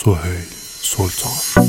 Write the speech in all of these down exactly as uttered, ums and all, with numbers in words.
سهیل سلطان.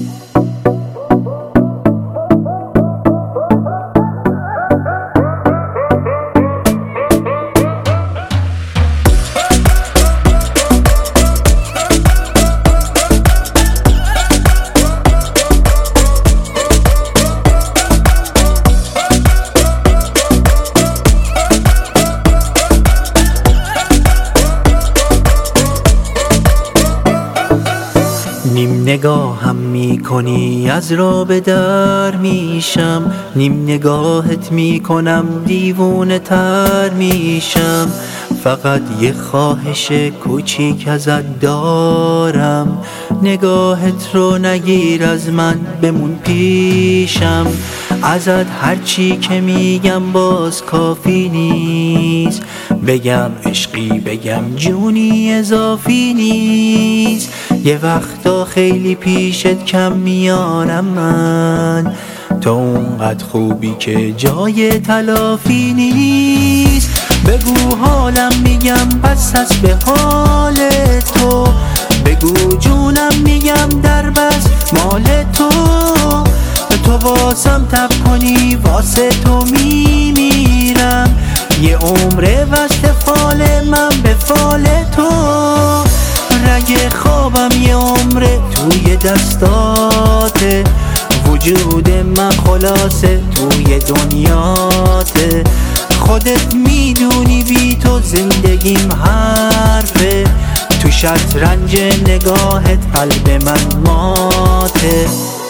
نیم نگاهم میکنی از را به در میشم، نیم نگاهت میکنم دیوونه تر میشم. فقط یه خواهش کوچیک ازت دارم، نگاهت رو نگیر از من بمون پیشم. ازت هرچی که میگم باز کافی نیست، بگم عشقی بگم جونی اضافی نیست. یه وقتا خیلی پیشت کم میانم من، تو اونقدر خوبی که جای تلافی نیست. بگو حالم میگم پس از به حال تو، بگو جونم میگم در بس مال تو. تو واسم تب کنی واسه تو میمیرم، یه عمره وصل فال من به فال تو. رگ خوابم یه عمره توی دستاته، وجود من خلاصه توی دنیاته. خودت میدونی بی تو زندگیم حرفه، تو شطرنج نگاهت قلب من ماته.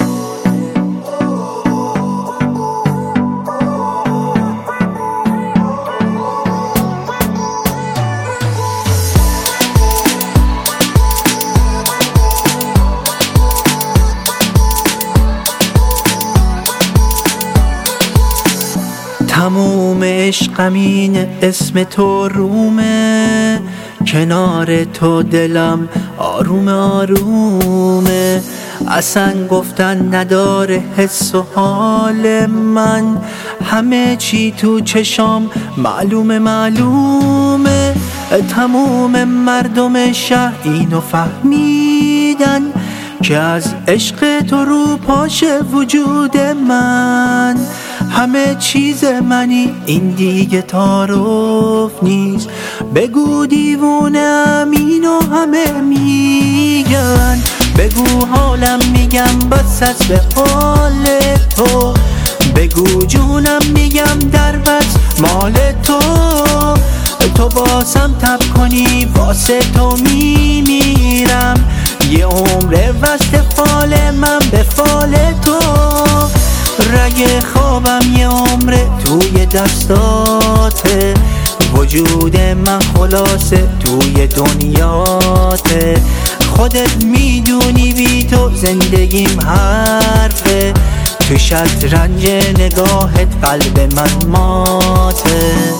تموم عشقم اینه اسم تو رومه، کنار تو دلم آروم آرومه. اصلا گفتن نداره حس و حال من، همه چی تو چشام معلومه معلومه. تموم مردم شهر اینو فهمیدن که از عشق تو رو پاشه وجود من. همه چیز منی این دیگه تعارف نیست، بگو دیوونم اینو همه میگن. بگو حالم میگم بس از به حال تو، بگو جونم میگم در بس مال تو. تو واسم تب کنی واسه تو میمیرم، یه عمره وصل فال من به فال تو. رگ خوابم یه عمره توی دستاته، وجود من خلاصه توی دنیاته. خودت میدونی بی تو زندگیم حرفه، تو شطرنج نگاهت قلب من ماته.